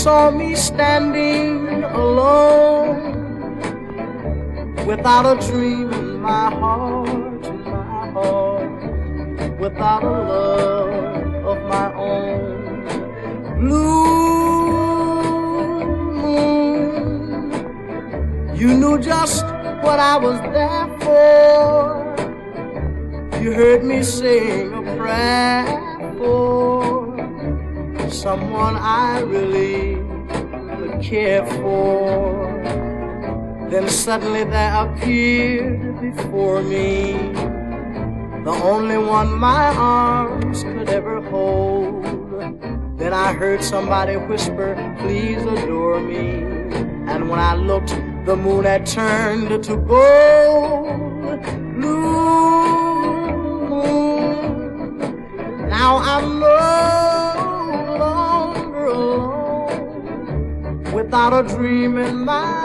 saw me standing alone, without a dream in my heart, without a love of my own. Blue moon, you knew just what I was there for. You heard me sing a prayer for someone I really could care for. Then suddenly there appeared before me the only one my arms could ever hold. Then I heard somebody whisper, please adore me. And when I looked, the moon had turned to gold. Blue moon, now I'm no longer alone, without a dream in my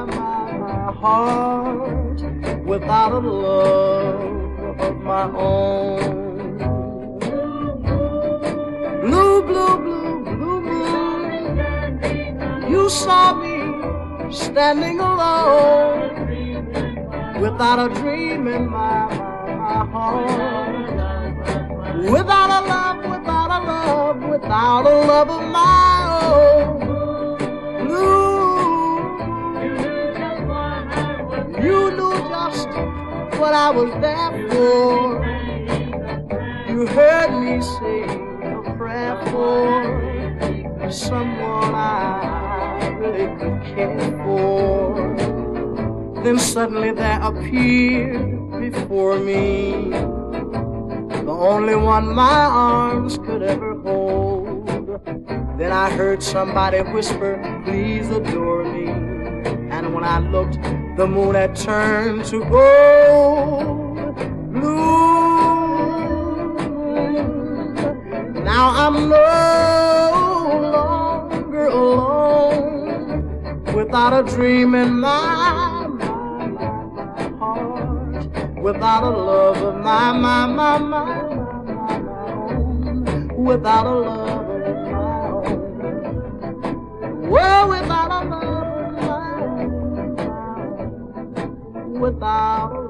heart, without a love of my own. Blue, blue, blue, blue moon, you saw me standing alone, without a dream in my heart, without a love, without a love, without a love of my own. Blue, you knew just what I was there for. You heard me sing a prayer for someone I really could care for. Then suddenly there appeared before me the only one my arms could ever hold. Then I heard somebody whisper, please adore me. And when I looked, the moon had turned to gold. Blue, now I'm no longer alone, without a dream in my heart, without a love of my own, without a love of my own, well, without a love of my own, without a